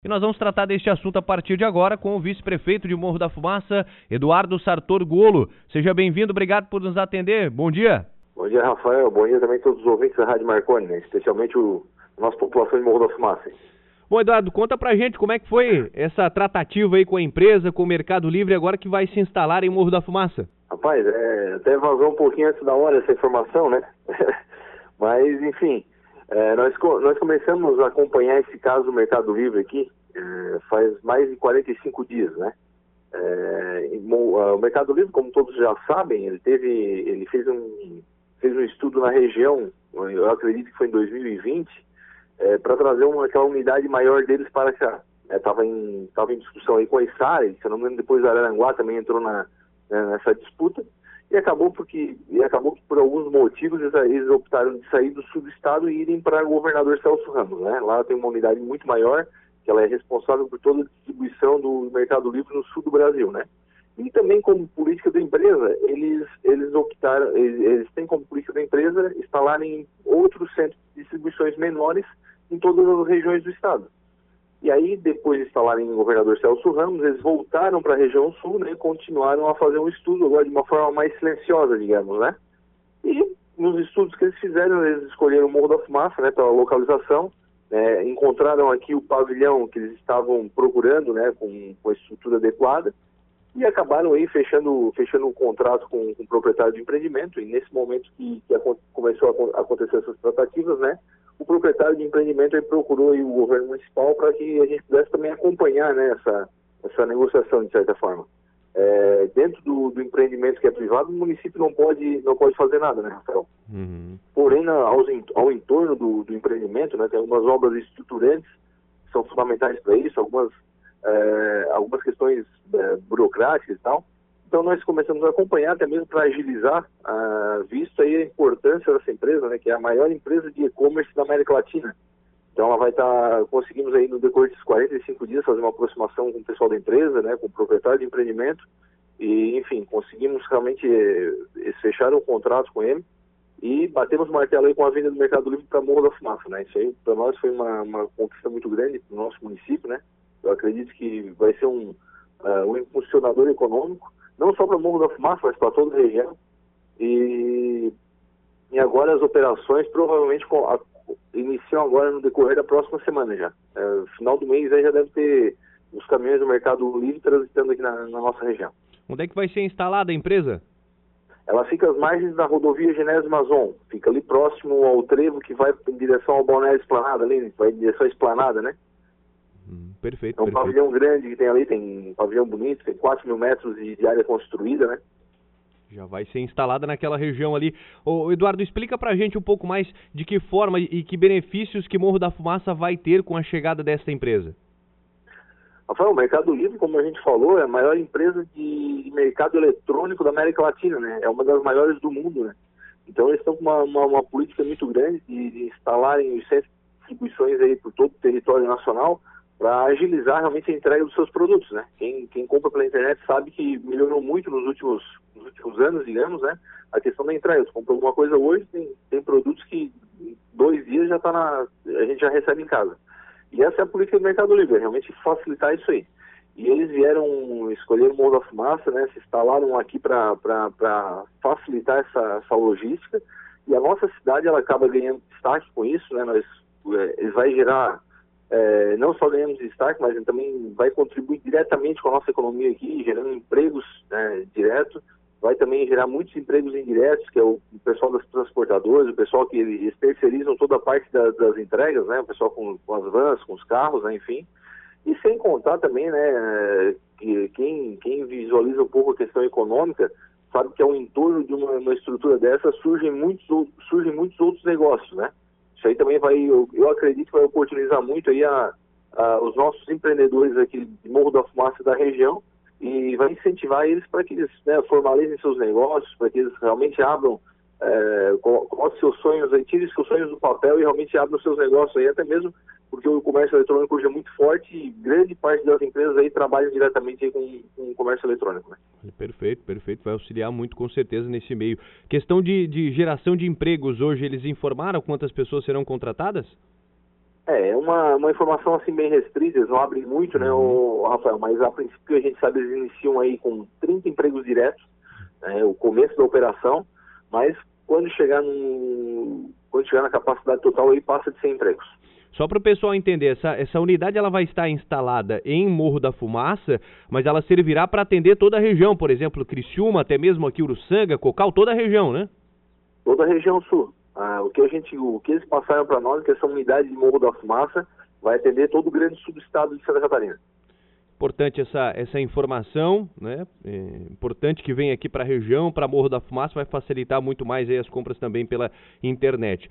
E nós vamos tratar deste assunto a partir de agora com o vice-prefeito de Morro da Fumaça, Eduardo Sartor Golo. Seja bem-vindo, obrigado por nos atender. Bom dia. Bom dia, Rafael. Bom dia também a todos os ouvintes da Rádio Marconi, né? Especialmente a nossa população de Morro da Fumaça. Bom, Eduardo, conta pra gente como é que foi essa tratativa aí com a empresa, com o Mercado Livre, agora que vai se instalar em Morro da Fumaça. Rapaz, até vazou um pouquinho antes da hora essa informação, né? Mas, enfim, nós começamos a acompanhar esse caso do Mercado Livre aqui faz mais de 45 dias, né? O Mercado Livre, como todos já sabem, ele fez um estudo na região, eu acredito que foi em 2020, para trazer aquela unidade maior deles para cá. Estava em discussão aí com a Içara, se eu não me engano, depois a Araranguá também entrou nessa disputa, e acabou que por alguns motivos eles optaram de sair do sul do estado e irem para Governador Celso Ramos, né? Lá tem uma unidade muito maior, que ela é responsável por toda a distribuição do Mercado Livre no sul do Brasil, né? E também como política da empresa, eles optaram, eles têm como política da empresa instalarem outros centros de distribuições menores em todas as regiões do estado. E aí, depois de instalarem em Governador Celso Ramos, eles voltaram para a região sul, né, e continuaram a fazer um estudo agora de uma forma mais silenciosa, digamos, né? E nos estudos que eles fizeram, eles escolheram o Morro da Fumaça, né, pela localização, encontraram aqui o pavilhão que eles estavam procurando, né, com a estrutura adequada, e acabaram aí fechando um contrato com o proprietário de empreendimento. E nesse momento que começou a acontecer essas tratativas, né, o proprietário de empreendimento aí procurou aí o governo municipal para que a gente pudesse também acompanhar, né, essa negociação, de certa forma. Dentro do empreendimento que é privado, o município não pode fazer nada, né, Rafael? Uhum. Porém, ao entorno do empreendimento, né, tem algumas obras estruturantes que são fundamentais para isso, algumas questões burocráticas e tal. Então nós começamos a acompanhar até mesmo para agilizar, visto aí a importância dessa empresa, né, que é a maior empresa de e-commerce da América Latina. Então ela vai estar, conseguimos aí no decorrer desses 45 dias fazer uma aproximação com o pessoal da empresa, né, com o proprietário de empreendimento, e enfim, conseguimos realmente fechar um contrato com ele e batemos o martelo aí com a vinda do Mercado Livre para Morro da Fumaça, né. Isso aí para nós foi uma conquista muito grande para o nosso município, né. Eu acredito que vai ser um impulsionador econômico, não só para Morro da Fumaça, mas para toda a região. E agora as operações provavelmente iniciam agora no decorrer da próxima semana já. Final do mês aí já deve ter os caminhões do Mercado Livre transitando aqui na nossa região. Onde é que vai ser instalada a empresa? Ela fica às margens da rodovia Genésio Mazon, fica ali próximo ao trevo que vai em direção ao Balneário Esplanada, ali, vai em direção à Esplanada, né? Perfeito. É um pavilhão grande que tem ali, tem um pavilhão bonito, tem 4 mil metros de área construída, né? Já vai ser instalada naquela região ali. Ô, Eduardo, explica pra gente um pouco mais de que forma e que benefícios que Morro da Fumaça vai ter com a chegada desta empresa. Rafael, o Mercado Livre, como a gente falou, é a maior empresa de mercado eletrônico da América Latina, né? É uma das maiores do mundo, né? Então eles estão com uma política muito grande de instalarem os centros de distribuições aí por todo o território nacional, para agilizar realmente a entrega dos seus produtos, né? Quem compra pela internet sabe que melhorou muito nos últimos anos, digamos, né? A questão da entrega. Você compra alguma coisa hoje, tem produtos que em 2 dias já a gente já recebe em casa. E essa é a política do Mercado Livre, realmente facilitar isso aí. E eles escolheram o Morro da Fumaça, né? Se instalaram aqui para facilitar essa logística. E a nossa cidade, ela acaba ganhando destaque com isso, né? Eles vai gerar não só ganhamos destaque, mas também vai contribuir diretamente com a nossa economia aqui, gerando empregos direto, vai também gerar muitos empregos indiretos, que é o pessoal das transportadoras, o pessoal que eles terceirizam toda a parte das entregas, né, o pessoal com as vans, com os carros, né, enfim. E sem contar também, né, que quem visualiza um pouco a questão econômica, sabe que ao entorno de uma estrutura dessa surgem muitos outros negócios, né. Isso aí também eu acredito que vai oportunizar muito aí os nossos empreendedores aqui de Morro da Fumaça da região e vai incentivar eles para que eles, né, formalizem seus negócios, para que eles realmente abram, coloquem seus sonhos aí, tirem seus sonhos do papel e realmente abram seus negócios aí, até mesmo porque o comércio eletrônico hoje é muito forte e grande parte das empresas aí trabalham diretamente aí com o comércio eletrônico, né? Perfeito, vai auxiliar muito com certeza nesse meio. Questão de geração de empregos hoje, eles informaram quantas pessoas serão contratadas? É uma informação assim bem restrita, eles não abrem muito, né, Rafael, mas a princípio a gente sabe eles iniciam aí com 30 empregos diretos, né, o começo da operação, mas quando chegar na capacidade total aí passa de 100 empregos. Só para o pessoal entender, essa unidade ela vai estar instalada em Morro da Fumaça, mas ela servirá para atender toda a região, por exemplo, Criciúma, até mesmo aqui Uruçanga, Cocal, toda a região, né? Toda a região sul. O que eles passaram para nós é que essa unidade de Morro da Fumaça vai atender todo o grande sul do estado de Santa Catarina. Importante essa informação, né? Importante que venha aqui para a região, para Morro da Fumaça, vai facilitar muito mais aí as compras também pela internet.